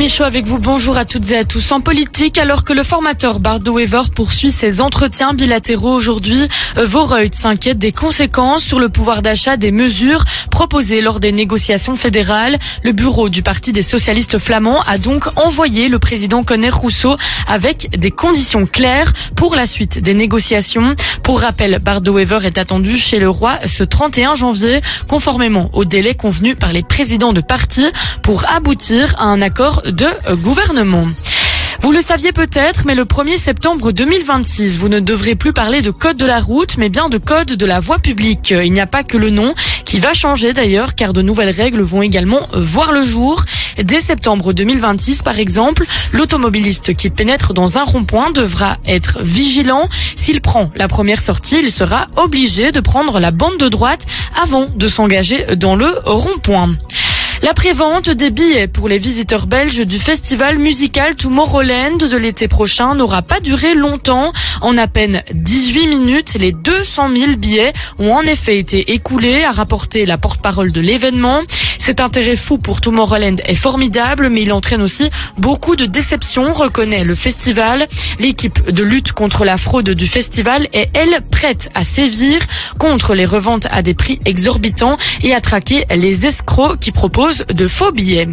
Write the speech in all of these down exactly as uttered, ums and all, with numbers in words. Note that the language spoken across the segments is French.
Michaud avec vous, bonjour à toutes et à tous. En politique, alors que le formateur Bardo Wever poursuit ses entretiens bilatéraux aujourd'hui, Vorreut s'inquiète des conséquences sur le pouvoir d'achat des mesures proposées lors des négociations fédérales. Le bureau du Parti des socialistes flamands a donc envoyé le président Conor Rousseau avec des conditions claires pour la suite des négociations. Pour rappel, Bardo Wever est attendu chez le roi ce trente et un janvier, conformément au délai convenu par les présidents de parti pour aboutir à un accord de gouvernement. Vous le saviez peut-être, mais le premier septembre deux mille vingt-six, vous ne devrez plus parler de code de la route, mais bien de code de la voie publique. Il n'y a pas que le nom qui va changer d'ailleurs, car de nouvelles règles vont également voir le jour. Dès septembre deux mille vingt-six, par exemple, l'automobiliste qui pénètre dans un rond-point devra être vigilant. S'il prend la première sortie, il sera obligé de prendre la bande de droite avant de s'engager dans le rond-point. La prévente des billets pour les visiteurs belges du festival musical Tomorrowland de l'été prochain n'aura pas duré longtemps. En à peine dix-huit minutes, les deux cent mille billets ont en effet été écoulés, a rapporté la porte-parole de l'événement. Cet intérêt fou pour Tomorrowland est formidable, mais il entraîne aussi beaucoup de déceptions, reconnaît le festival. L'équipe de lutte contre la fraude du festival est, elle, prête à sévir contre les reventes à des prix exorbitants et à traquer les escrocs qui proposent de faux billets.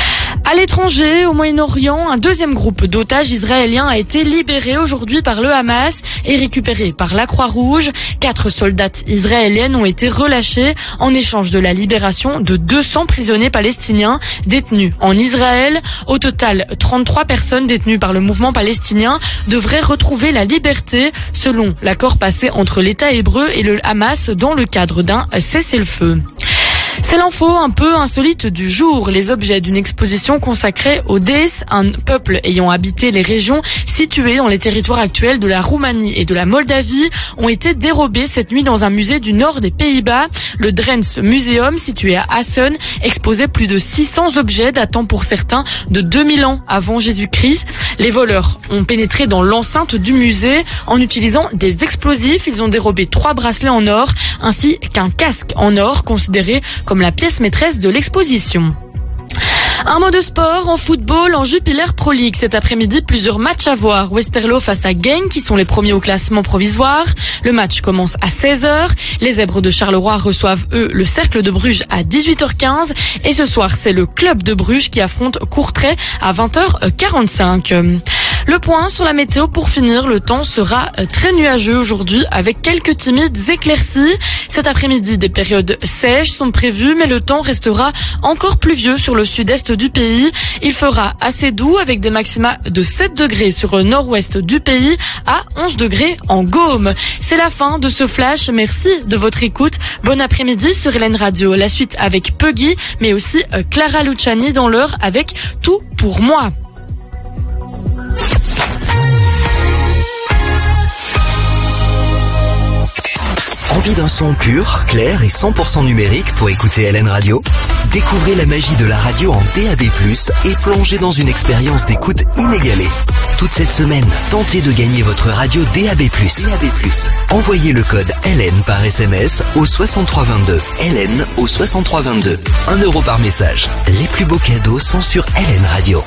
À l'étranger, au Moyen-Orient, un deuxième groupe d'otages israéliens a été libéré aujourd'hui par le Hamas et récupéré par la Croix-Rouge. Quatre soldates israéliennes ont été relâchées en échange de la libération de deux cents prisonniers palestiniens détenus en Israël. Au total, trente-trois personnes détenues par le mouvement palestinien devraient retrouver la liberté selon l'accord passé entre l'État hébreu et le Hamas dans le cadre d'un cessez-le-feu. C'est l'info un peu insolite du jour. Les objets d'une exposition consacrée aux Déesses, un peuple ayant habité les régions situées dans les territoires actuels de la Roumanie et de la Moldavie, ont été dérobés cette nuit dans un musée du nord des Pays-Bas. Le Drents Museum, situé à Assen, exposait plus de six cents objets datant pour certains de deux mille ans avant Jésus-Christ. Les voleurs ont pénétré dans l'enceinte du musée en utilisant des explosifs. Ils ont dérobé trois bracelets en or ainsi qu'un casque en or considéré comme la pièce maîtresse de l'exposition. Un mot de sport, en football, en Jupiler Pro League. Cet après-midi, plusieurs matchs à voir. Westerlo face à Genk, qui sont les premiers au classement provisoire. Le match commence à seize heures. Les Zèbres de Charleroi reçoivent, eux, le Cercle de Bruges à dix-huit heures quinze. Et ce soir, c'est le Club de Bruges qui affronte Courtrai à vingt heures quarante-cinq. Le point sur la météo pour finir, le temps sera très nuageux aujourd'hui avec quelques timides éclaircies. Cet après-midi, des périodes sèches sont prévues, mais le temps restera encore pluvieux sur le sud-est du pays. Il fera assez doux avec des maxima de sept degrés sur le nord-ouest du pays à onze degrés en Gaume. C'est la fin de ce flash. Merci de votre écoute. Bon après-midi sur Hélène Radio. La suite avec Puggy, mais aussi Clara Luciani dans l'heure avec Tout pour moi. Envie d'un son pur, clair et cent pour cent numérique pour écouter Hélène Radio? Découvrez la magie de la radio en D A B plus, et plongez dans une expérience d'écoute inégalée. Toute cette semaine, tentez de gagner votre radio D A B plus. D A B plus. Envoyez le code Hélène par S M S au soixante-trois vingt-deux. Hélène au soixante-trois vingt-deux. un euro par message. Les plus beaux cadeaux sont sur Hélène Radio.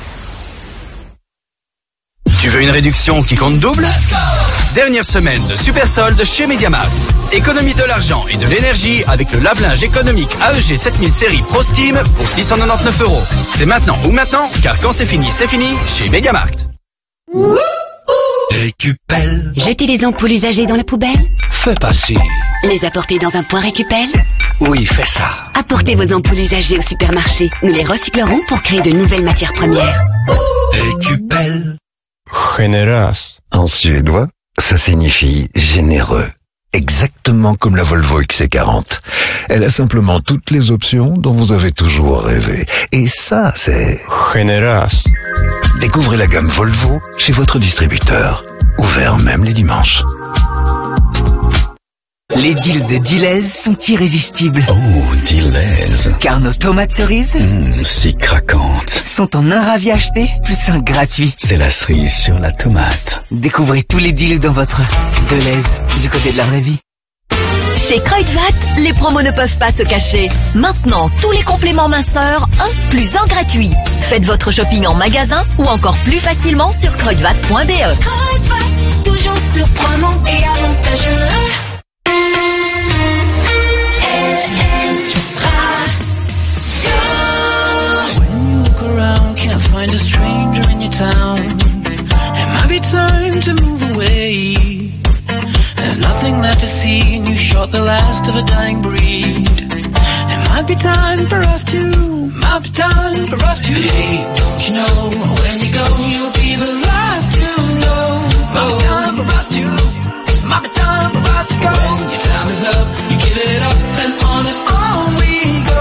Tu veux une réduction qui compte double? Dernière semaine de super solde chez Mediamarkt. Économise de l'argent et de l'énergie avec le lave-linge économique A E G sept mille série Pro Steam pour six cent quatre-vingt-dix-neuf euros. C'est maintenant ou maintenant, car quand c'est fini, c'est fini chez Mediamarkt. Récupelle. Jeter les ampoules usagées dans la poubelle? Fais passer. Les apporter dans un point récupelle? Oui, fais ça. Apportez vos ampoules usagées au supermarché. Nous les recyclerons pour créer de nouvelles matières premières. Récupelle. Generös. En suédois, ça signifie généreux. Exactement comme la Volvo X C quarante. Elle a simplement toutes les options dont vous avez toujours rêvé. Et ça, c'est... Generös. Découvrez la gamme Volvo chez votre distributeur. Ouvert même les dimanches. Les deals de Delhaize sont irrésistibles. Oh, Delhaize. Car nos tomates cerises, mmh, si craquantes, sont en un ravi acheté, plus un gratuit. C'est la cerise sur la tomate. Découvrez tous les deals dans votre Delhaize, du côté de la vraie vie. Chez Kruidvat, les promos ne peuvent pas se cacher. Maintenant, tous les compléments minceurs, un plus un gratuit. Faites votre shopping en magasin ou encore plus facilement sur kruidvat point b e. Kruidvat, toujours surprenant et avantageux. When you look around, can't find a stranger in your town. It might be time to move away. There's nothing left to see and you shot the last of a dying breed. It might be time for us to, might be time for us to. Hey, don't you know, when you go you'll be the last to know. Might be time for us to, might be time for us to go. When your time is up, you give it up and on and on we go.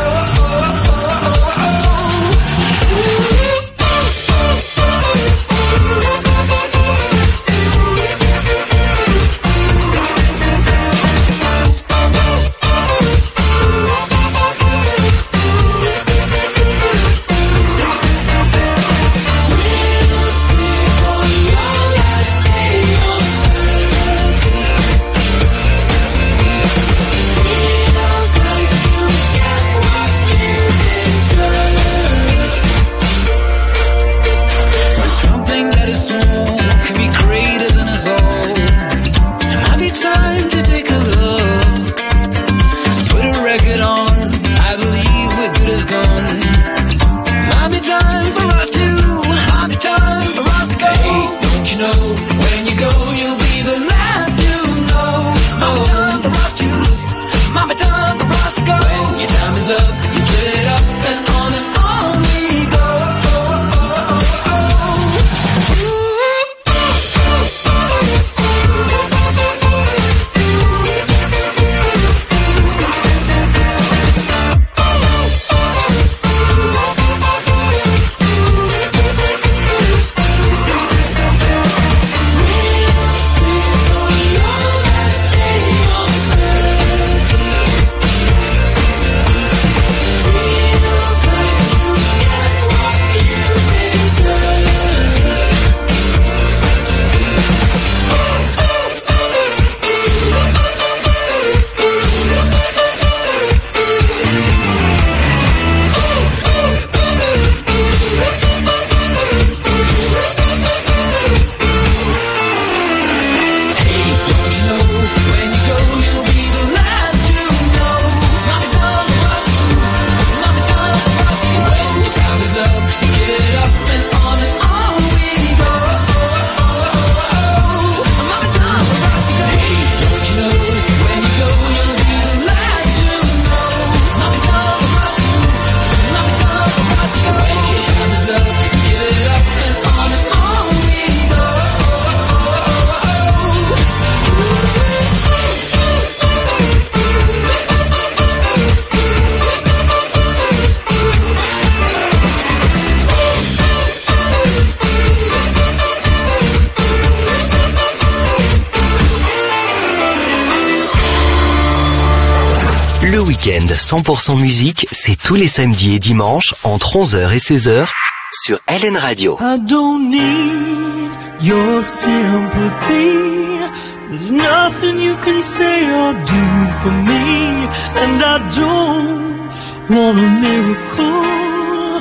cent pour cent musique, c'est tous les samedis et dimanches entre onze heures et seize heures sur L N Radio. I don't need your sympathy. There's nothing you can say or do for me. And I don't want a miracle.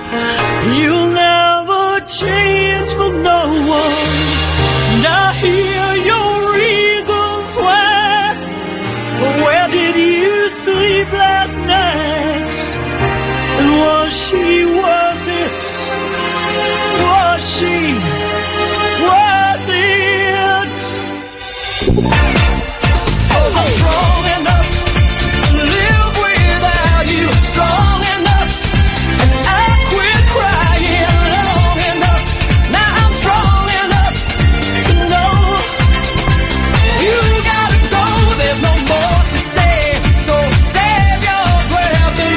You'll never change for no one. And I hear your reasons why. But where did you sleep last night? And was she worth it? Was she worth it? 'Cause I'm strong enough to live without you. Strong enough, and I quit crying long enough. Now I'm strong enough to know you gotta go. There's no more to say. So save your breath.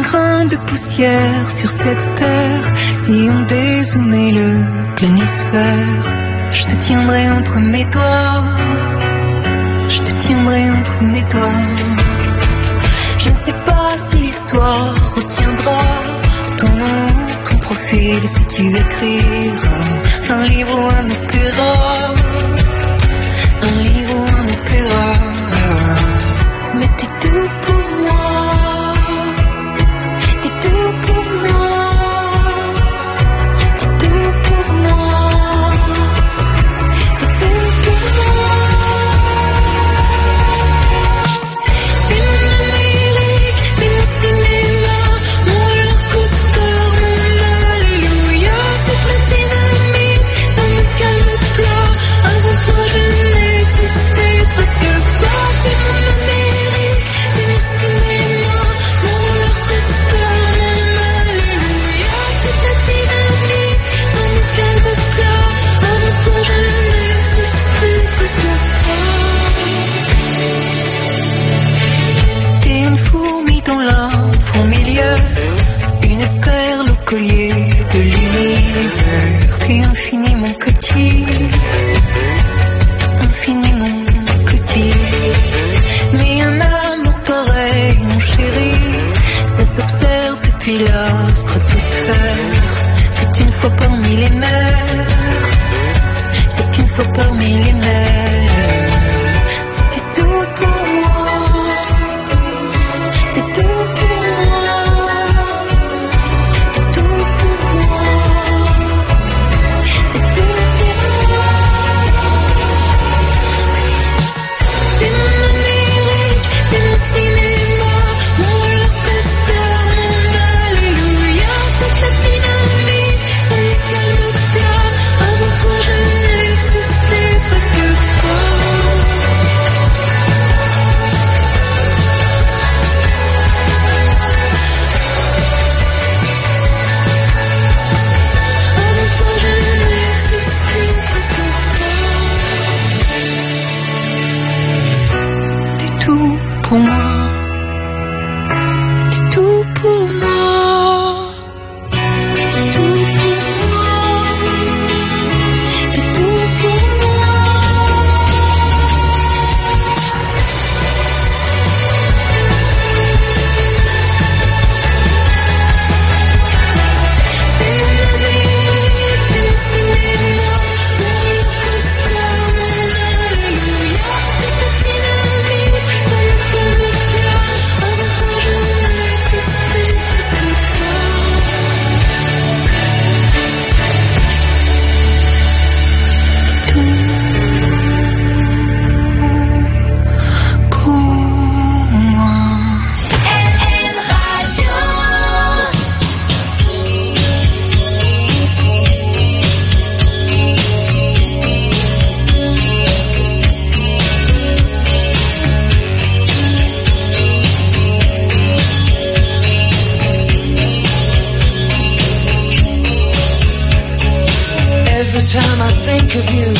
grain de poussière sur cette terre. Si on dézoomait le planisphère, je te tiendrai entre mes doigts, je te tiendrai entre mes doigts. Je ne sais pas si l'histoire retiendra ton nom, ton profil, si tu écriras un livre ou un opéra, un livre ou un opéra. Mais t'es tout pour moi, t'es tout pour moi, t'es tout pour moi, t'es tout pour moi. T'es mon Amérique, t'es mon cinéma, mon roller coaster, mon alléluia. T'es ma dynamite dans mon calme plat. Avant toi je n'existais presque pas. T'es mon Amérique, t'es mon cinéma, mon roller coaster, mon alléluia. T'es ma dynamite dans mon calme plat. Avant toi je n'existais presque pas. T'es une fourmi dans la fourmilière, une perle au collier de l'univers. T'es infiniment petit, infiniment petit. Mais un amour pareil, mon chéri, ça s'observe depuis la stratosphère. C'est une fois par millénaire, c'est une fois par millénaire. T'es tout pour moi, t'es tout pour moi, t'es tout pour moi, t'es tout pour moi. T'es mon Amérique, t'es mon cinéma, mon roller coaster, mon alléluia. T'es la dynamite dans mon calme plat. Avant toi je n'existais presque pas. Avant toi je n'existais presque pas. T'es tout pour moi, t'es tout pour moi, t'es tout pour moi, t'es tout pour moi. T'es mon Amérique, t'es mon cinéma, mon roller coaster, mon alléluia. T'es la dynamite dans mon calme plat. Avant toi je n'existais presque pas. Tout pour moi. Every time I think of you,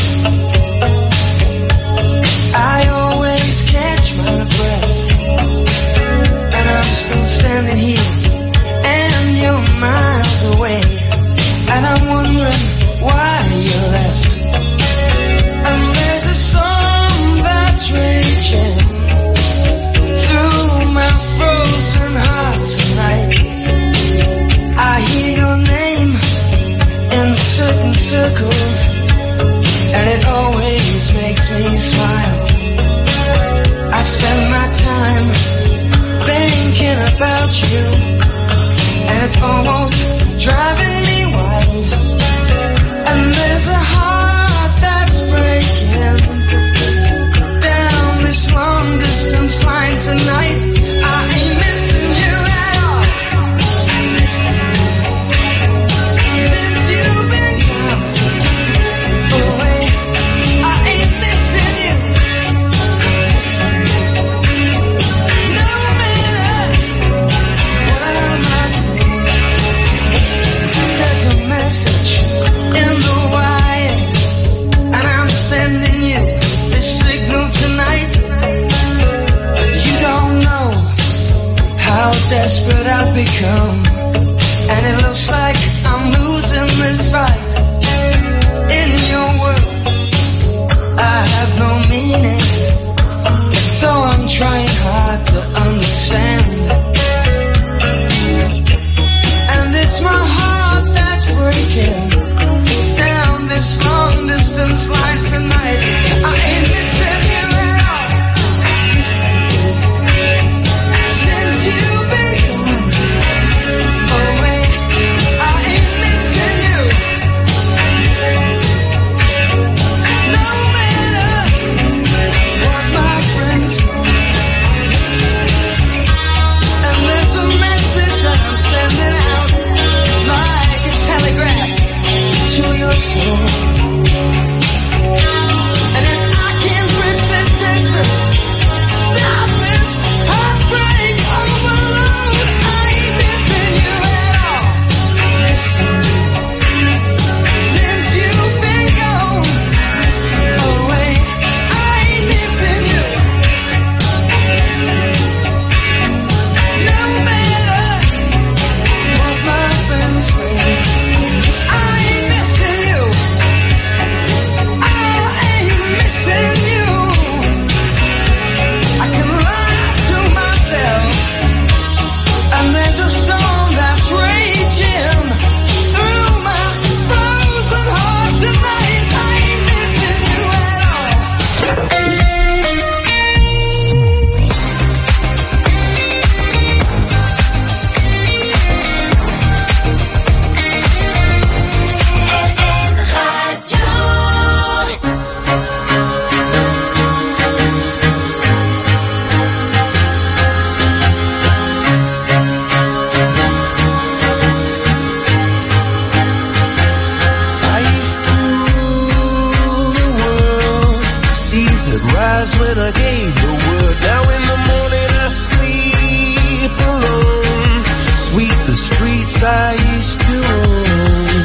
I always catch my breath. And I'm still standing here, and you're miles away. And I'm wondering why you left. And there's a storm that's raging through my frozen heart tonight. I hear your name in certain circles, and it always makes me smile. I spend my time thinking about you, and it's almost driving me wild. And there's a heart that's breaking down this long distance line tonight. I ain't missing you at all. Since you've been gone away, I ain't missing you. No matter what I might do, desperate I've become, and it looks like I'm losing this fight. In your world, I have no meaning, though I'm trying hard to understand. And it's my heart that's breaking down this long distance line tonight. I ain't missing you at all. Since you've been away, I ain't missing you. No matter what my friends say. And there's a message that I'm sending out like a telegraph to your soul. And if I can bridge this distance, stop this heartbreak overload, I ain't missing you at all. Since you've been gone away, I ain't missing you. No matter what my friends say, I ain't missing you. I ain't missing you. I can lie to myself, and there's a storm that's raging through my frozen heart tonight. I ain't missing you at all. I used to rule the world. Seas would rise when I gave the word. Now in the morning I sleep alone. Sweep the streets I used to own.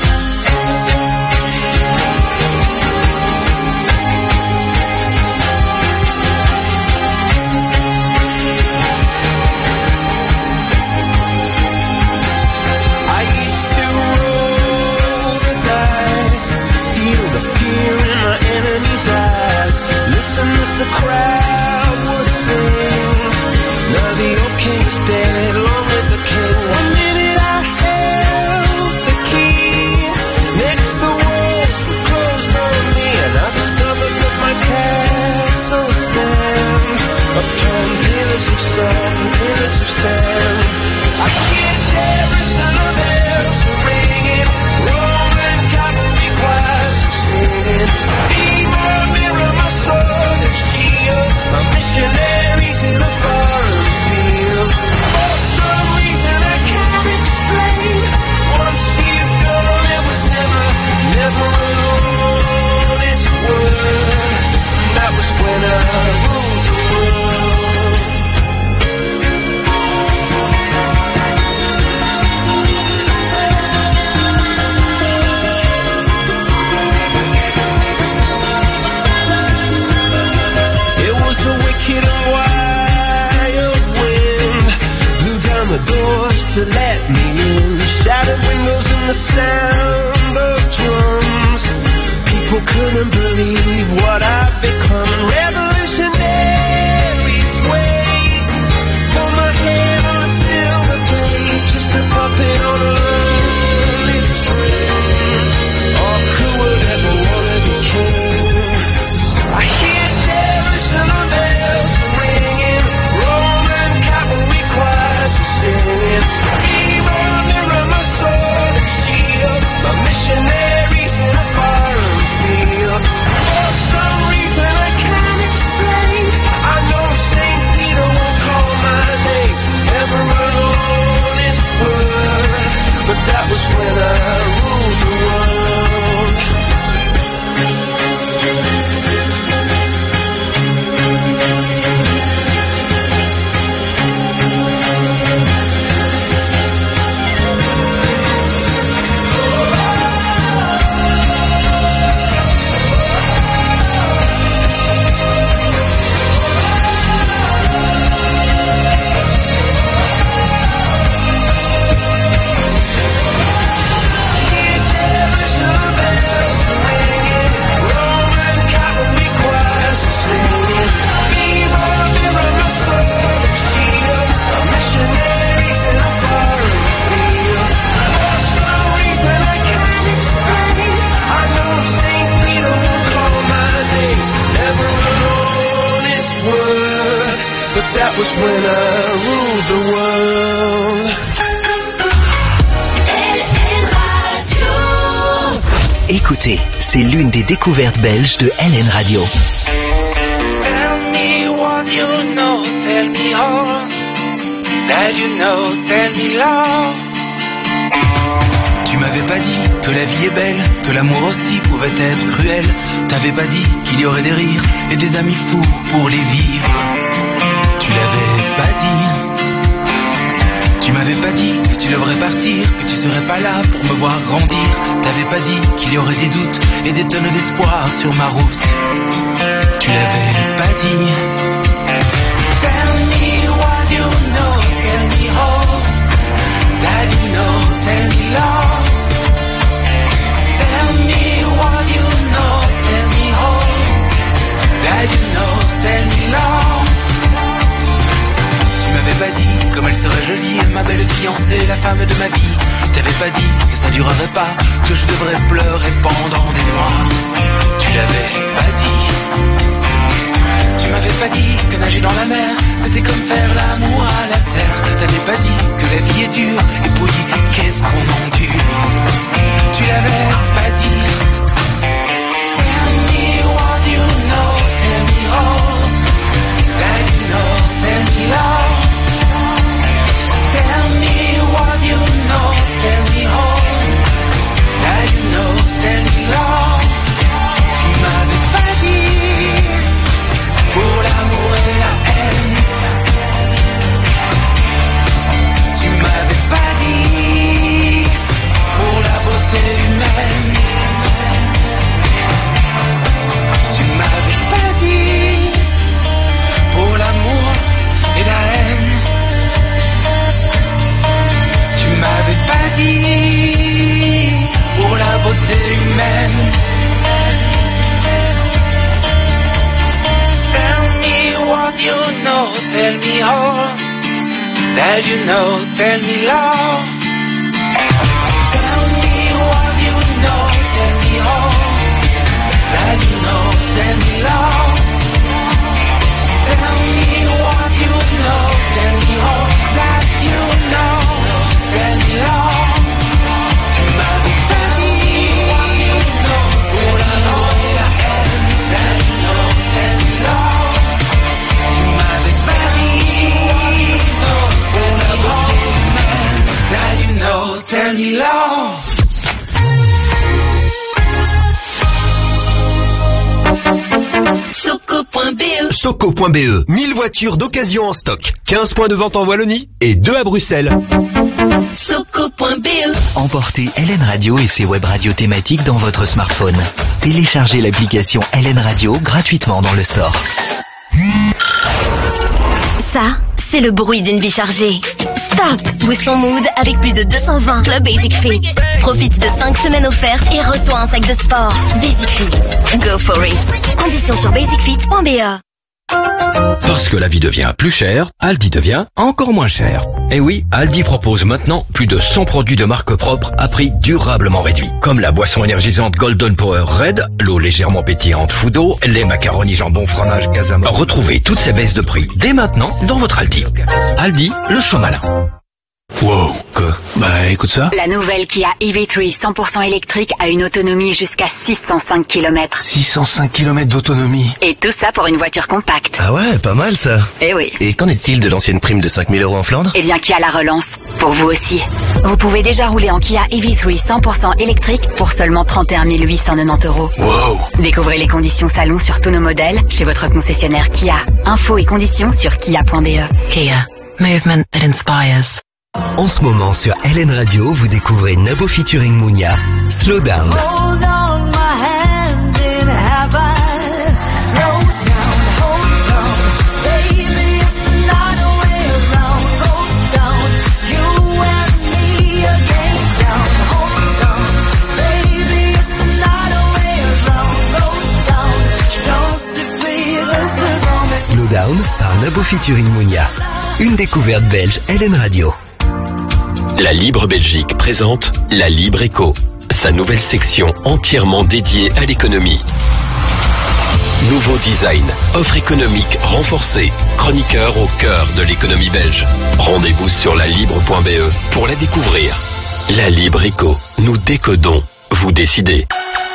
I used to roll the dice, feel the fear in my enemy's eyes. Listen as the crowd would sing. Now the old king's dead, long live the king. One minute I held the key, next the walls were closed on me, and I discovered that my castle stands upon pillars of salt and pillars of sand. I hear terrorists and the bells are ringing, Roman cavalry choirs are singing. Mirror, mirror, my sword and shield, my missionaries in the foreign field. For some reason I can't explain, once you've gone it was never, never alone. This world, that was when I ruled the world. It was the wicked and wild wind, blew down the doors to let me in. Shattered windows and the sound of drums. People couldn't believe what I've become. Revolutionaries wait for my head on a silver plate, just a puppet on a lonely string. Oh, who would ever want to be king? I hear terrorists and the bells are ringing, Roman cavalry choirs are singing. Mirror, mirror, my sword and shield, my missionaries in a foreign field. For some reason Écoutez, c'est l'une des découvertes belges de L N Radio. Tell me what you know, tell me all that you know, tell me love. Tu m'avais pas dit que la vie est belle, que l'amour aussi pouvait être cruel. T'avais pas dit qu'il y aurait des rires et des amis fous pour les vivre. Tu l'avais pas dit. Tu m'avais pas dit que tu devrais partir, que tu serais pas là pour me voir grandir. T'avais pas dit qu'il y aurait des doutes et des tonnes d'espoir sur ma route. Tu l'avais pas dit. Tell me what you know, tell me all that you know, tell me love. Tell me what you know, tell me all that you know, tell me love. Tu m'avais pas dit comme elle serait jolie, ma belle fiancée, la femme de ma vie. T'avais pas dit que ça durerait pas, que je devrais pleurer pendant des mois. Tu l'avais pas dit. Tu m'avais pas dit que nager dans la mer, c'était comme faire l'amour à la terre. T'avais pas dit que la vie est dure, et puis qu'est-ce qu'on endure. Tu l'avais pas dit. Tell me what you know, tell me all that you know, tell me love. Tell me what you know, tell me all that you know, tell me love. Tu m'avais pas dit pour l'amour et la haine. Tu m'avais pas dit pour la beauté humaine. Tu m'avais pas dit pour l'amour et la haine. Tu m'avais pas dit pour la beauté humaine. Tell me what you know, tell me all that you know, tell me love. Tell me what you know, tell me all that you know, tell me love. Tell me what you know, tell me all that you know, tell me love. Tu m'avais pas dit what you know, pour l'amour et la haine, that you know, tell me love. Tu m'avais pas dit what you know, pour la beauté humaine, that you know, tell me love. Soco.be Soco.be, mille voitures d'occasion en stock, quinze points de vente en Wallonie et deux à Bruxelles. Soco.be Emportez L N Radio et ses web radios thématiques dans votre smartphone. Téléchargez l'application L N Radio gratuitement dans le store. Ça, c'est le bruit d'une vie chargée. Stop! Boost ton mood avec plus de deux cent vingt Club Basic Fit. Profite de cinq semaines offertes et reçois un sac de sport. Basic Fit. Go for it. Conditions sur basic fit point b e. Parce que la vie devient plus chère, Aldi devient encore moins cher. Et oui, Aldi propose maintenant plus de cent produits de marque propre à prix durablement réduit. Comme la boisson énergisante Golden Power Red, l'eau légèrement pétillante Foudo, les macaronis jambon fromage Casama. Retrouvez toutes ces baisses de prix dès maintenant dans votre Aldi. Aldi, le choix malin. Wow, quoi? Bah écoute ça. La nouvelle Kia E V trois cent pour cent électrique a une autonomie jusqu'à six cent cinq kilomètres. six cent cinq kilomètres d'autonomie. Et tout ça pour une voiture compacte. Ah ouais, pas mal ça. Eh oui. Et qu'en est-il de l'ancienne prime de cinq mille euros en Flandre? Eh bien Kia la relance, pour vous aussi. Vous pouvez déjà rouler en Kia E V trois cent pour cent électrique pour seulement trente et un mille huit cent quatre-vingt-dix euros. Wow. Découvrez les conditions salon sur tous nos modèles chez votre concessionnaire Kia. Infos et conditions sur kia point b e. Kia. Movement that inspires. En ce moment sur L N Radio, vous découvrez Nabo featuring Mounia, Slow Down. Hold on, my hand in heaven. Slow down, hold on. Baby, it's not a way around. Go down, you and me again. Down, hold on. Baby, it's not a way around. Go down, don't s'oublie de se Slow Down par Nabo featuring Mounia. Une découverte belge L N Radio. La Libre Belgique présente La Libre Éco, sa nouvelle section entièrement dédiée à l'économie. Nouveau design, offre économique renforcée, chroniqueur au cœur de l'économie belge. Rendez-vous sur la libre point b e pour la découvrir. La Libre Éco, nous décodons, vous décidez.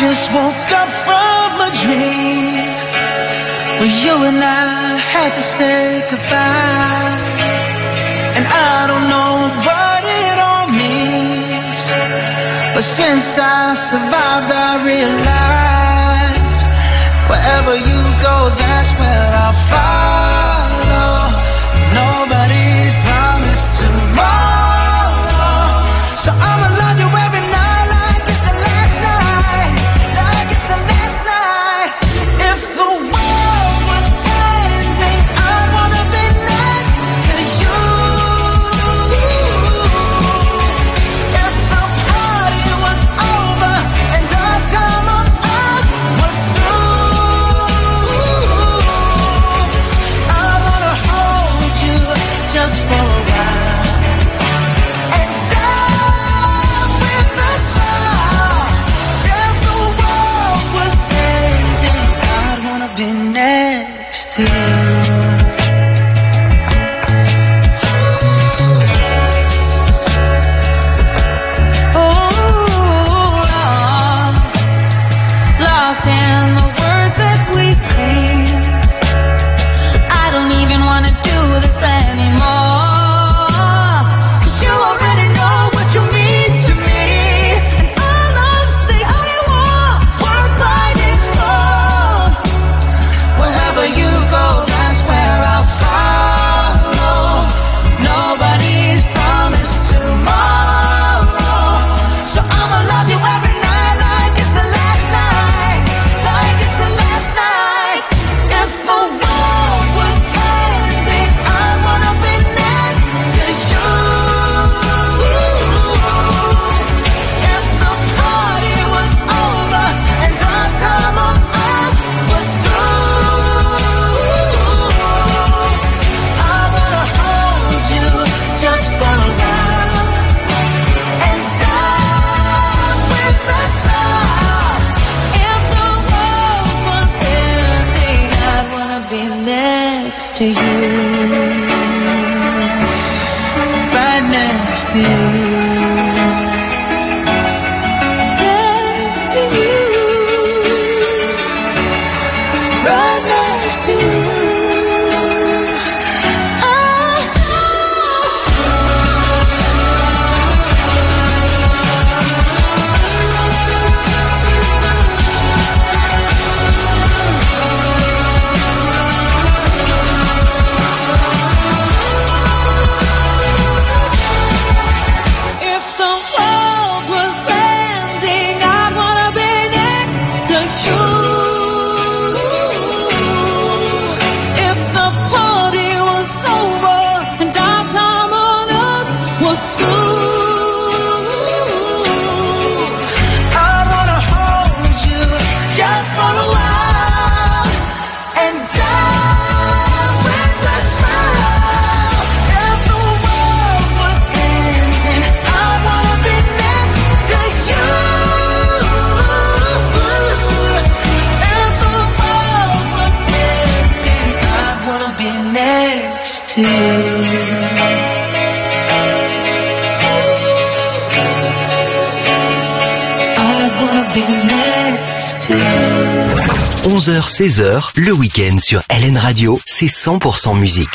just woke up from a dream where you and I had to say goodbye. And I don't know what it all means, but since I survived I realized wherever you go, that's where I'll follow. Nobody's promised tomorrow, so I'ma love you every night like it's the last night, like it's the last night. If the world was ending, I wanna be next to you. If the party was over and our time on earth was through, I wanna hold you just for a while and die with the smile. If the world was ending, I'd wanna be next to you. Lost in the words that we speak, I don't even wanna do this anymore, 'cause you already know what you mean to me, and all of the only war we're fighting for. Wherever you go, that's where I'll follow. Nobody's promised tomorrow, so I'ma love you every night like it's the last night, like it's the last night. If the world was ending, I wanna be next to you. If the party was over and our time on earth was through, I wanna hold you just for a while and die with a smile. If the world was ending, I'd wanna be next to you, right next to you, next to you, right next to you. If the world was ending, I'd wanna be next to you. If the party was over and our time on earth was through, I wanna hold you just for a while and die with a smile. If the world was ending, I wanna be next to you. If the world was ending, I wanna be next to you. I wanna be next to you. onze heures seize heures, le week-end sur L N Radio, c'est cent pour cent musique.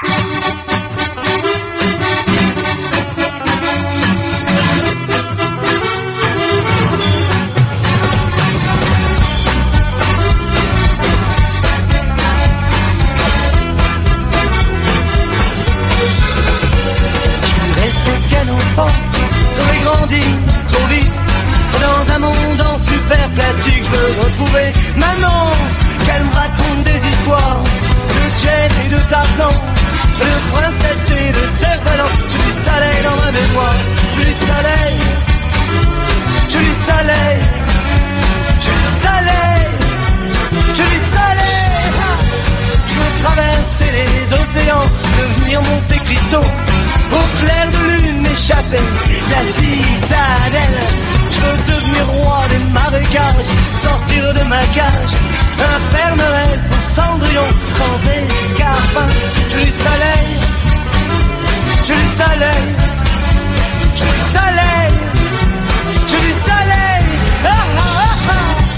Reste qu'un enfant, j'aurais grandi trop vite. Dans un monde en super plastique, je veux retrouver maman, qu'elle me raconte des histoires de Jet et de Tarzan, de princesse et de cerf-volant. Je lui soleil dans ma mémoire, je lui soleil, je lui soleil, je lui soleil, je lui soleil. Je veux traverser les océans, devenir Monte Cristo, au clair de lune m'échapper la citadelle. Je veux devenir roi des marécages, sortir de ma cage, un Père Noël pour Cendrillon, sans escarpins. Je lui soleil, je lui soleil, je lui soleil, je lui soleil. Ah, ah, ah, ah.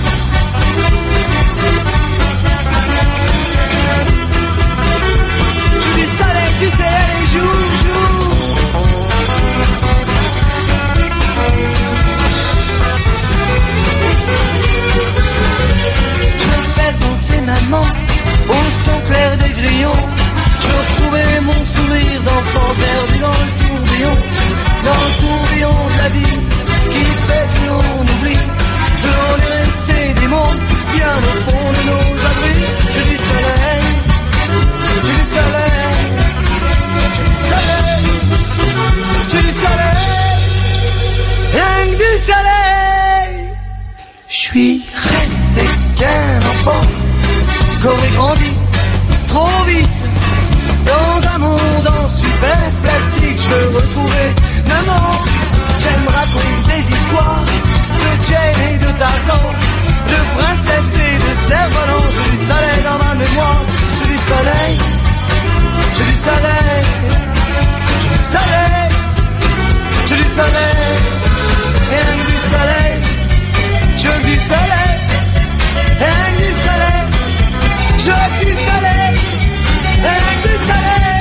soleil, rien que du soleil, je veux du soleil, rien que du soleil, je veux du soleil, rien que du soleil.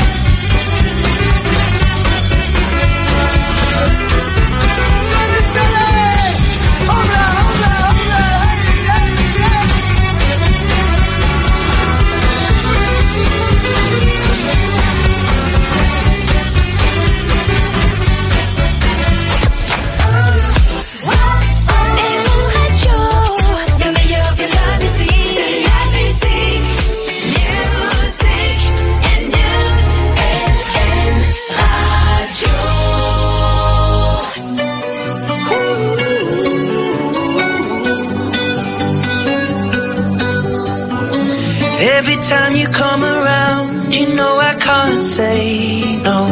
Every time you come around, you know I can't say no.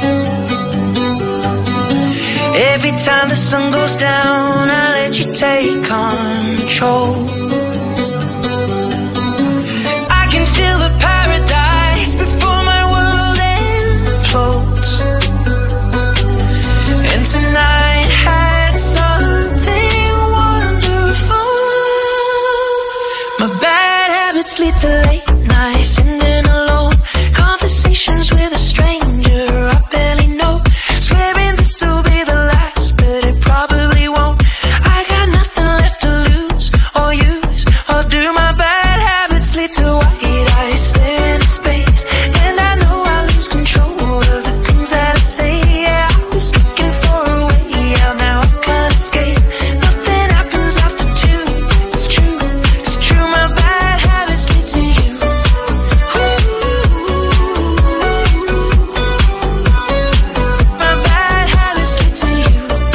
Every time the sun goes down, I let you take control. I can feel the paradise before my world implodes. And tonight had something wonderful. My bad habits lead to late nights, sitting alone, conversations with a stranger I barely know, swearing this will be the last, but it probably won't. I got nothing left to lose or use or do. My bad habits lead to white eyes staring into space, and I know I lose control of the things that I say. Yeah, I was looking for a way out, now I can't escape. Nothing happens after two, it's true, it's true. My bad habits lead to you. My bad habits lead to you.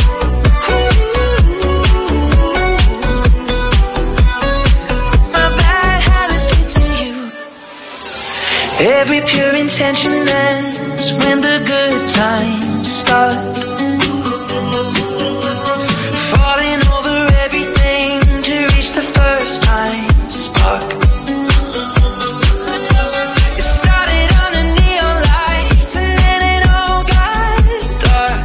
My bad habits lead to you. Every pure intention ends when the good times start. Falling over everything to reach the first time spark. It started under neon lights and then it all got dark.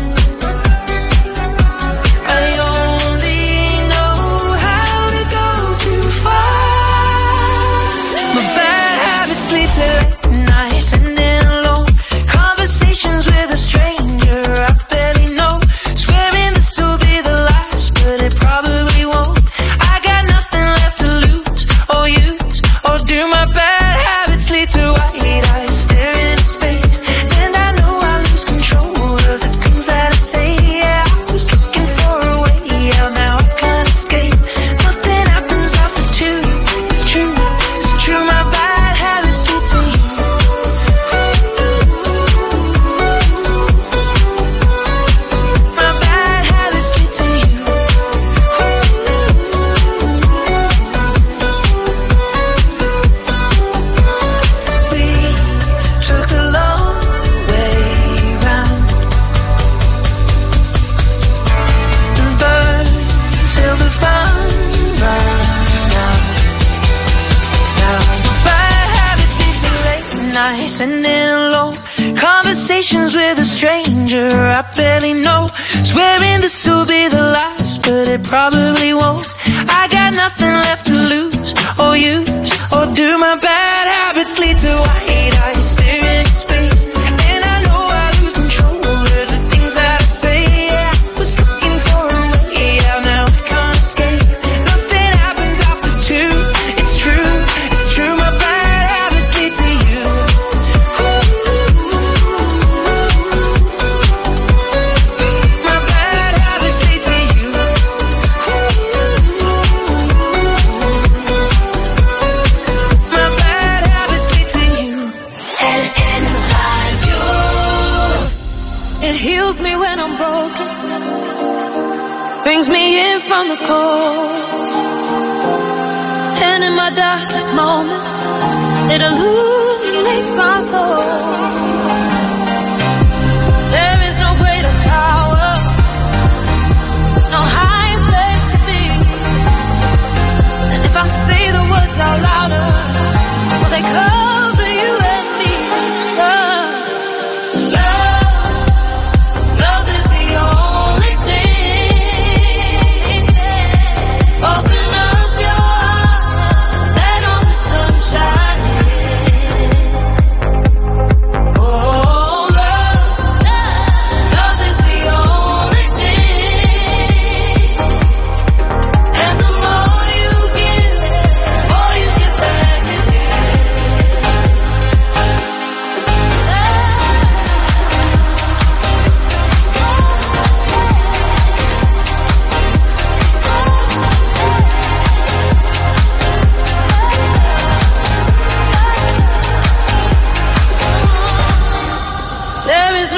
I only know how to go too far. My bad habits lead to late nights and then alone, conversations with a stranger I barely know, swearing this will be the last, but it probably won't. I got nothing left to lose or use or do. My bad habits lead to white eyes staring into space, and I know I lose control of the things that I say. Yeah, I was looking for a way out, now I can't escape. Nothing happens after two, it's true, it's true. My bad habits lead to you. My bad habits lead to you. We took a long way round and burned till the fun ran out. Now bad habits lead to late nights and then alone, conversations with a stranger I barely know, swearing this will be the last, but it probably won't. I got nothing left to lose or use or do. My bad habits lead to white eyes staring into space, and I know I lose control of the things that I say. Yeah, I was looking for a way out, now I can't escape. Nothing happens after two, it's true, it's true. My bad habits lead to you. My bad habits lead to you. My bad habits lead to you. L N Radio. It heals me when I'm broken, brings me in from the cold, and in my darkest moments, it illuminates my soul. There is no greater power, no higher place to be, and if I say the words out louder, will they cover you and me? Love, love, love is the only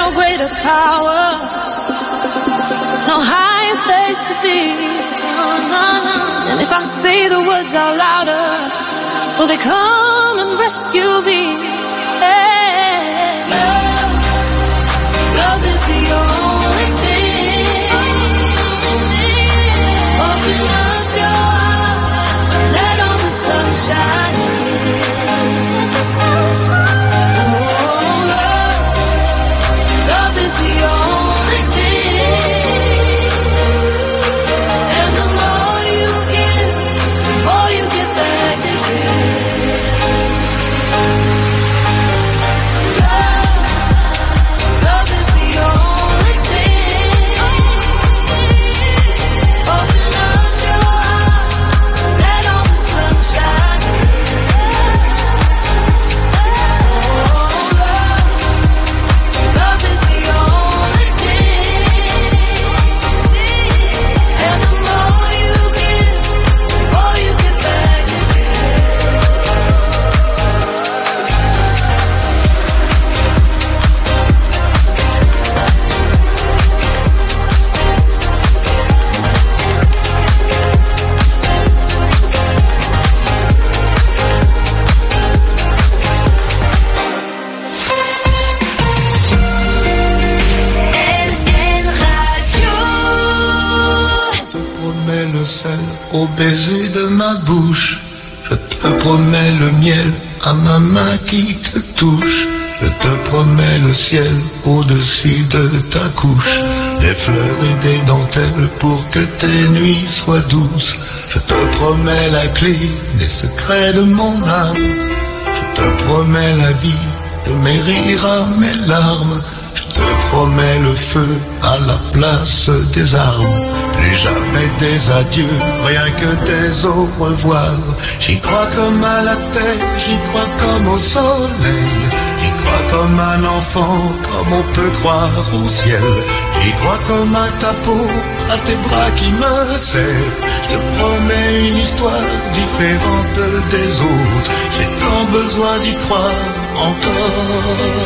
no greater power, no higher place to be. No, no, no. And if I say the words out louder, will they come and rescue me? Hey. Love, love is the only thing. Open up your heart, let all the sunshine in. Let the sunshine. Au baiser de ma bouche, je te promets le miel à ma main qui te touche. Je te promets le ciel au-dessus de ta couche, des fleurs et des dentelles pour que tes nuits soient douces. Je te promets la clé des secrets de mon âme. Je te promets la vie de mes rires à mes larmes. Je te promets le feu à la place des armes. Plus jamais des adieux, rien que des au revoir. J'y crois comme à la terre, j'y crois comme au soleil. J'y crois comme un enfant, comme on peut croire au ciel. J'y crois comme à ta peau, à tes bras qui me serrent. Je te promets une histoire différente des autres. J'ai tant besoin d'y croire encore.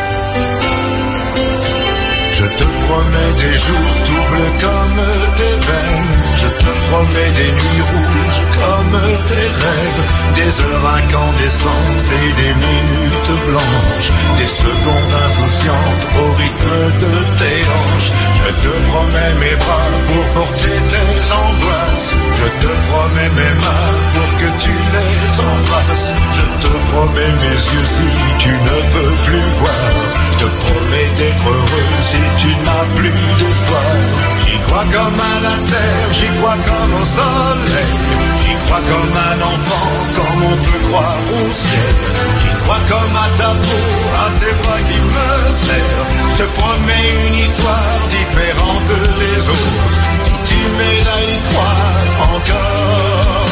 Je te promets des jours doubles comme des veines. Je te promets des nuits rouges comme tes rêves. Des heures incandescentes et des minutes blanches. Des secondes insouciantes au rythme de tes hanches. Je te promets mes bras pour porter tes angoisses. Je te promets mes mains pour que tu les embrasses. Je te promets mes yeux si tu ne peux plus voir. Je te promets d'être heureux si tu n'as plus d'espoir. J'y crois comme à la terre, j'y crois comme au soleil. J'y crois comme un enfant, comme on peut croire au ciel. J'y crois comme à ta peau, à tes bras qui me serrent. Je te promets une histoire différente des autres. Si tu m'aides à y croire encore.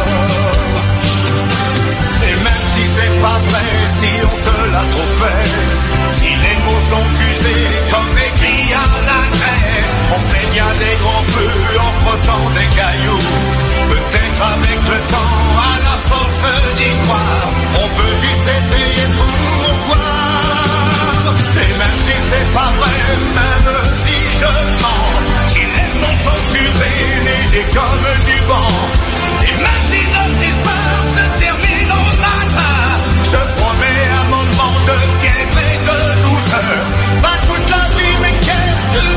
Et même si c'est pas vrai, si on te l'a trop fait, si les mots sont fusés comme écrits à la craie, on fait bien des grands feux en frottant des cailloux. Peut-être avec le temps, à la force d'y croire, on peut juste essayer pour voir. Et même si c'est pas vrai, même si je mens, si les mots sont fusés, nés comme du vent, et même si notre histoire se termine au matin, je promets un moment de fièvre et de douceur, pas toute la vie mais quelques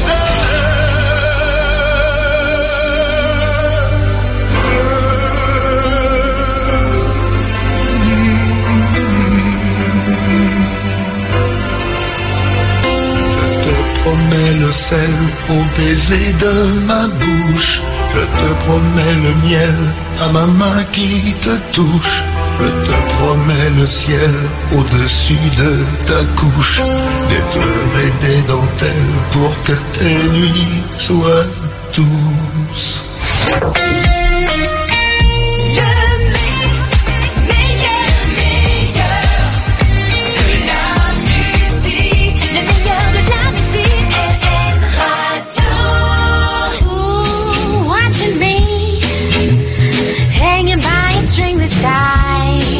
Je te promets le sel au baiser de ma bouche. Je te promets le miel à ma main qui te touche. Je te promets le ciel au-dessus de ta couche. Des fleurs et des dentelles pour que tes nuits soient douces.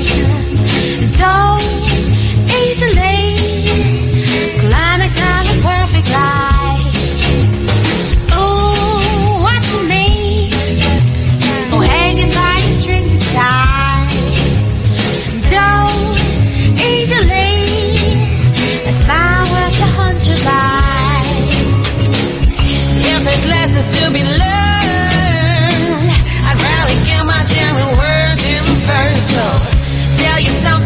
Don't easily climax on the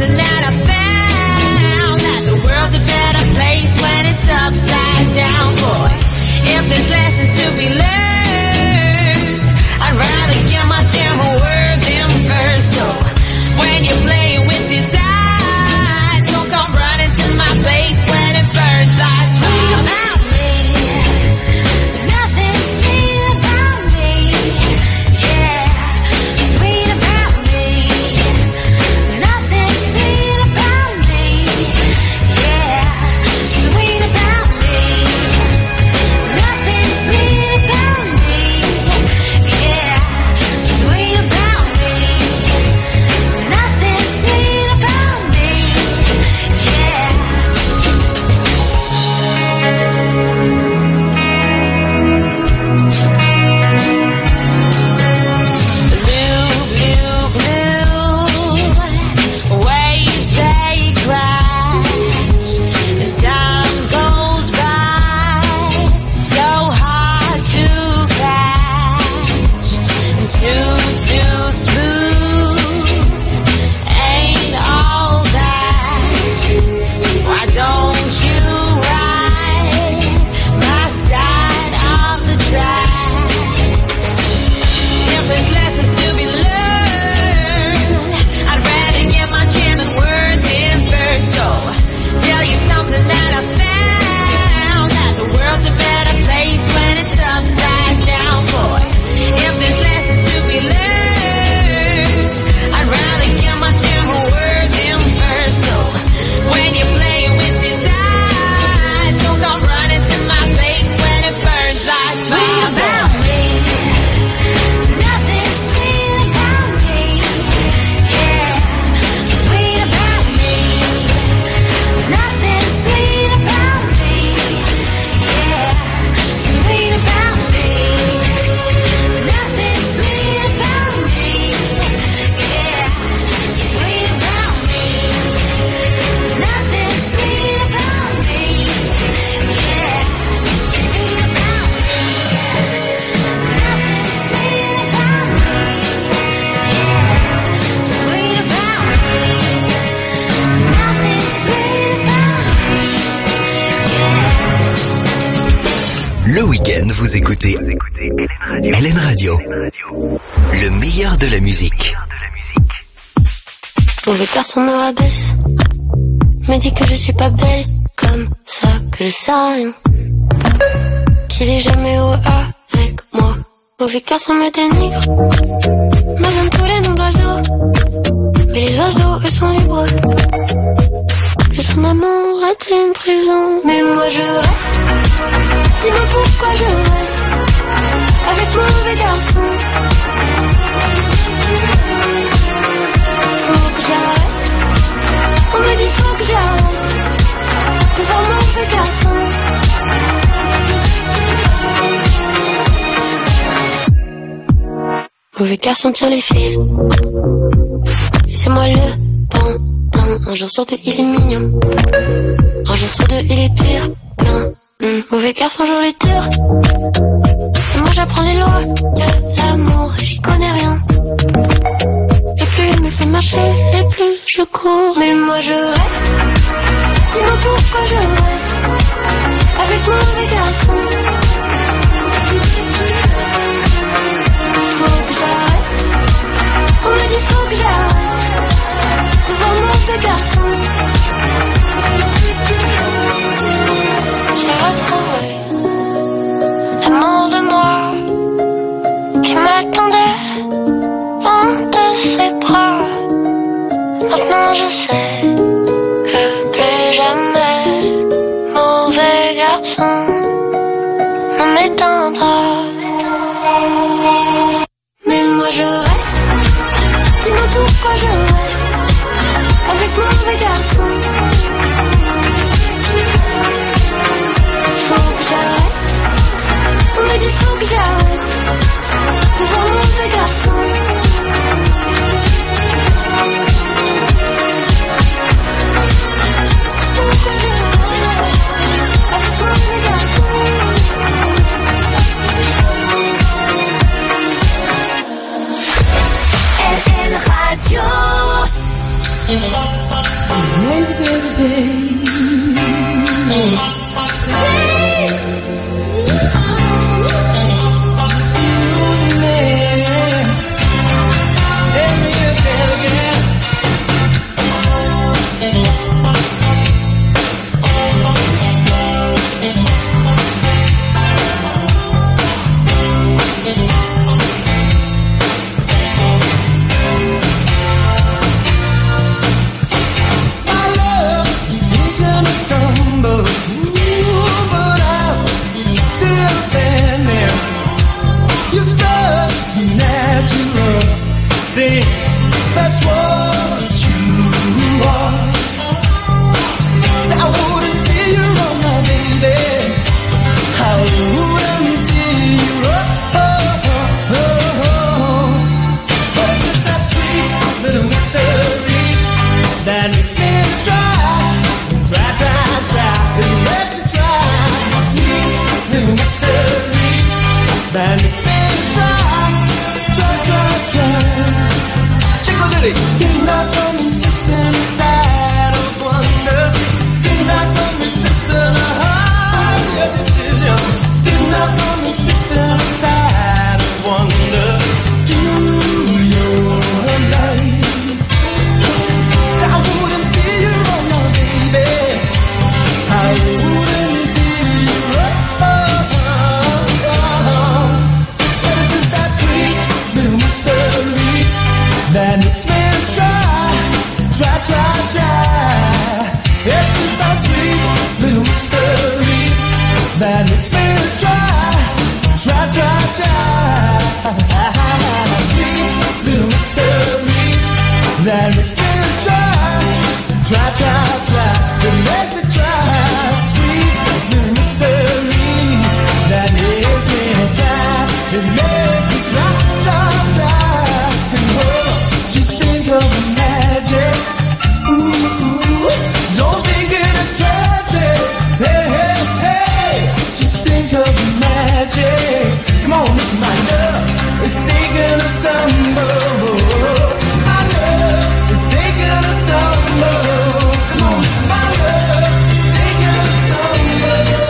something that I found, that the world's a better place when it's upside down, boy. If there's lessons to be learned, I'd rather give my gem a word than first. So when you're playing with desire, don't come running to my face when it burns like fire. About me, nothing's sweet about me, yeah. Sweet about me, nothing's sweet about me, yeah. Sweet about me, nothing's sweet about me, yeah. Sweet about me, nothing's sweet about me, yeah. Blue, blue, blue, waves they crash as time goes by, so hard to catch, too, too smooth, ain't all that. Why don't you ride my side of the track? If there's lessons to be learned, I'd rather get my jam and words in first. So tell you something that I found, that the world's a better place when it's upside down, boy. If there's lessons to be learned, I'd rather get my jam and words in first. So when you're playing with desire, don't come running to my face when it burns like fire. About me, nothing's sweet about me, yeah. Sweet about me, nothing's sweet about me, yeah. Sweet about me, nothing's sweet about me, yeah. Sweet about me, nothing's sweet about me, yeah. Sweet about me, nothing's sweet about me, yeah. Sweet about me, nothing's sweet about me, yeah. Le week-end, vous écoutez Hélène Radio, le meilleur de la musique. Mauvais garçon me rabaisse, me dit que je suis pas belle, comme ça que je sais rien, qu'il est jamais heureux avec moi. Mauvais garçon me dénigre, me donne tous les noms d'oiseaux, mais les oiseaux eux sont libres. Le son d'amour est une prison, mais moi je reste. Dis-moi pourquoi je reste avec mon mauvais garçon. Faut que j'arrête, on me dit faut que j'arrête devant mon mauvais garçon. Mauvais garçon tient les fils, laissez-moi le pantin. Un jour sur deux il est mignon, un jour sur deux il est pire qu'un mmh. Mauvais garçon joue les durs, et moi j'apprends les lois de l'amour et j'y connais rien. Et plus il me fait marcher, et plus je cours. Mais moi je reste, dis-moi pourquoi je reste avec mon mauvais garçon. Faut que j'arrête, on me dit faut que j'arrête devant mon mauvais garçon. J'ai retrouvé l'amour de moi qui m'attendait loin de ses bras. Maintenant je sais que plus jamais mauvais garçon ne m'éteindra. Mais moi je reste, dis-moi pourquoi je reste avec mon mauvais garçon. Faut que j'arrête, on me dit faut que j'arrête devant mon mauvais garçon. Radio. say, did not come insistent inside of wonder. Did not come insistent of your decision. Did not come insistent inside of wonder. Do your life. I wouldn't see you on my baby. I wouldn't see you. Oh, oh, oh. This is that sweet little mystery that makes me try, try, try, try. This is that sweet little mystery that makes me try, try, try, try. Sweet little mystery that makes me try, try, try, try. That makes me try. Sweet little mystery that makes me try. It makes me try, try, try. And oh, just think of the magic. Ooh, don't think it is tragic. Hey, hey, hey. Just think of the magic. Come on, this is my love. It's taking a stumble. My love is taking a stumble. Come on, this is my love. It's taking a stumble.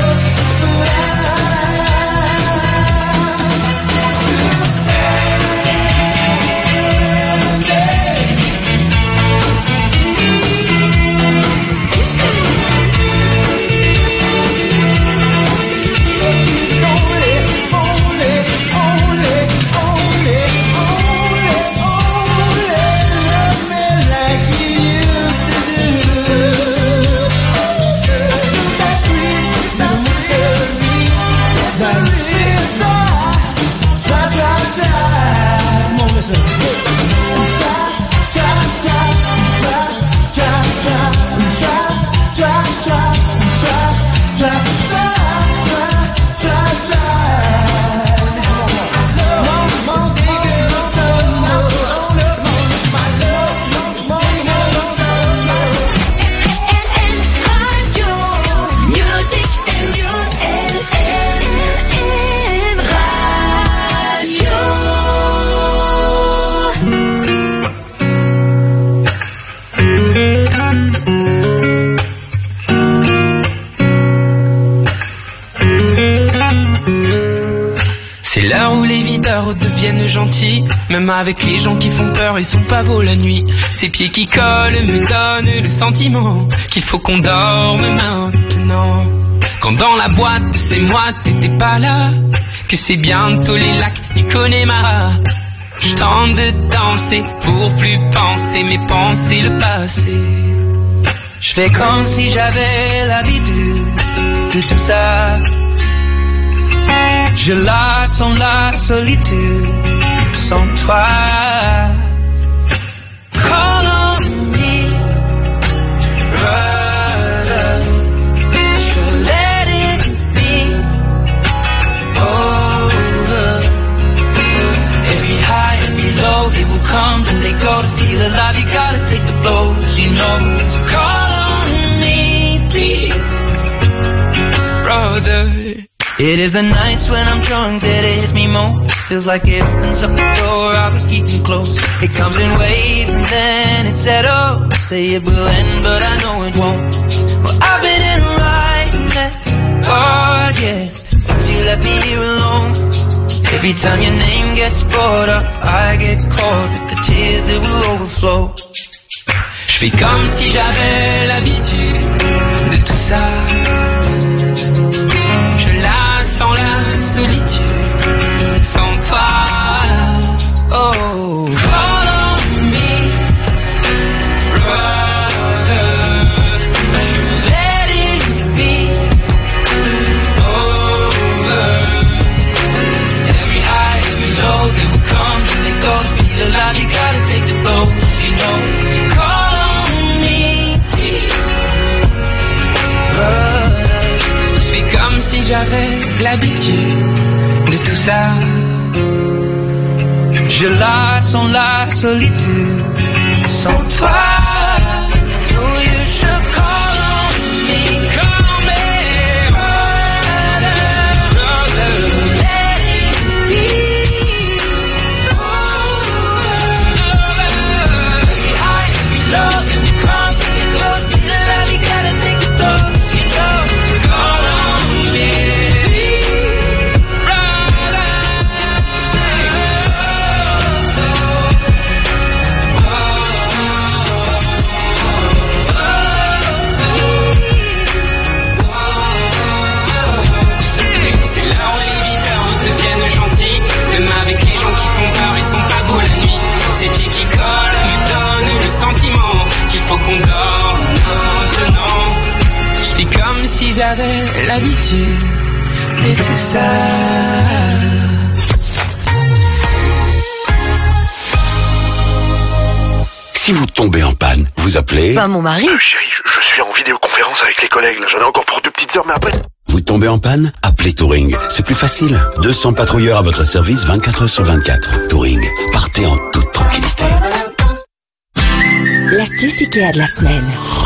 Deviennent gentils, même avec les gens qui font peur, ils sont pas beaux la nuit. Ces pieds qui collent me donnent le sentiment qu'il faut qu'on dorme maintenant. Quand dans la boîte c'est moi, t'étais pas là, que c'est bientôt les lacs du Connemara. Je tente de danser pour plus penser mes pensées le passé. Je fais comme si j'avais l'habitude de tout ça. Je la sens la solitude sans toi. Call on me, brother. Should let it be over. Every high, every low, they will come and they go. To feel alive, you gotta take the blows, you know. Call on me, please, brother. It is the nights when I'm drunk that it hits me most. Feels like it opens up the door, I was keeping close. It comes in waves and then it settles. Say it will end, but I know it won't. Well, I've been in right next, oh yes, since you left me here alone. Every time your name gets brought up, I get caught with the tears that will overflow. Je fais comme si j'avais l'habitude de tout ça. Sans la solitude, sans toi. Oh, call on me, brother. I should let it be over. Every high, every low, they will come and they go. To feel alive, you gotta take the blows, you know. Call on me, brother. Je fais comme si j'avais l'habitude de tout ça. Je la sens la solitude sans toi. So you should call on me, call on me, brother, brother. Let it be over. sentiments qu'il faut qu'on dorme maintenant. Je vis comme si j'avais l'habitude de tout ça. Si vous tombez en panne, vous appelez... Pas mon mari. Euh, chérie, je, je suis en vidéoconférence avec les collègues, là. J'en ai encore pour deux petites heures, mais après... Vous tombez en panne? Appelez Touring. C'est plus facile. deux cents patrouilleurs à votre service vingt-quatre heures sur vingt-quatre. Touring. Partez en toute tranquillité. L'astuce Ikea de la semaine.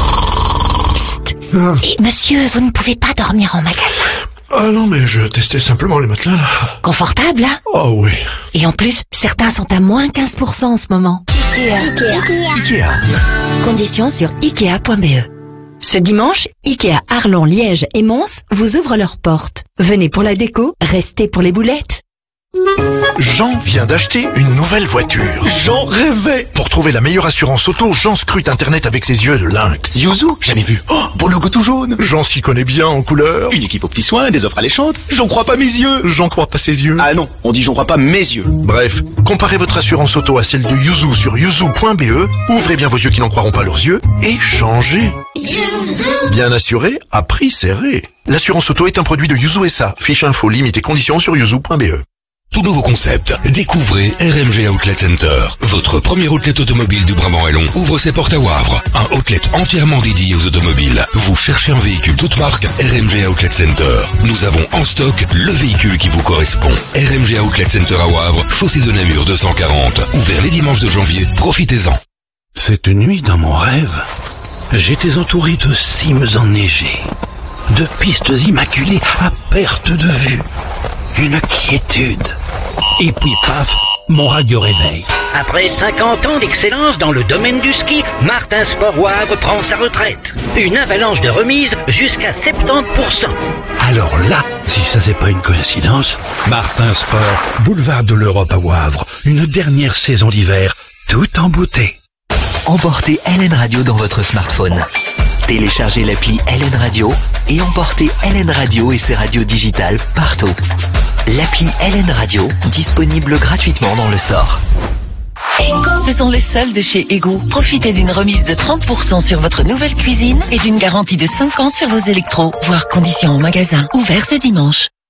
Ah. Et monsieur, vous ne pouvez pas dormir en magasin. Ah non, mais je testais simplement les matelas, là. Confortable, hein? Oh oui. Et en plus, certains sont à moins quinze pour cent en ce moment. Ikea. Ikea. Ikea. Conditions sur ikea point b e. Ce dimanche, Ikea Arlon, Liège et Mons vous ouvrent leurs portes. Venez pour la déco, restez pour les boulettes. Jean vient d'acheter une nouvelle voiture. Jean rêvait. Pour trouver la meilleure assurance auto, Jean scrute Internet avec ses yeux de lynx. Yuzu, jamais vu. Oh, beau logo tout jaune. Jean s'y connaît bien en couleur. Une équipe aux petits soins, des offres alléchantes. J'en crois pas mes yeux. J'en crois pas ses yeux. Ah non, on dit j'en crois pas mes yeux. Bref, comparez votre assurance auto à celle de Yuzu sur yuzu point b e. Ouvrez bien vos yeux qui n'en croiront pas leurs yeux et changez. Yuzu. Bien assuré, à prix serré. L'assurance auto est un produit de Yuzu S A. Fiche info, limite et conditions sur yuzu point b e. Tout nouveau concept. Découvrez R M G Outlet Center. Votre premier outlet automobile du Brabant-Wallon ouvre ses portes à Wavre. Un outlet entièrement dédié aux automobiles. Vous cherchez un véhicule toute marque? R M G Outlet Center. Nous avons en stock le véhicule qui vous correspond. R M G Outlet Center à Wavre, chaussée de Namur deux cent quarante. Ouvert les dimanches de janvier. Profitez-en. Cette nuit, dans mon rêve, j'étais entouré de cimes enneigées, de pistes immaculées à perte de vue. Une quiétude. Et puis paf, mon radio réveil. Après cinquante ans d'excellence dans le domaine du ski, Martin Sport Wavre prend sa retraite. Une avalanche de remises jusqu'à soixante-dix pour cent. Alors là, si ça c'est pas une coïncidence, Martin Sport, boulevard de l'Europe à Wavre, une dernière saison d'hiver, tout en beauté. Emportez L N Radio dans votre smartphone. Téléchargez l'appli L N Radio et emportez L N Radio et ses radios digitales partout. L'appli L N Radio, disponible gratuitement dans le store. Ce sont les soldes chez Ego. Profitez d'une remise de trente pour cent sur votre nouvelle cuisine et d'une garantie de cinq ans sur vos électros, voire conditions en magasin. Ouvert ce dimanche.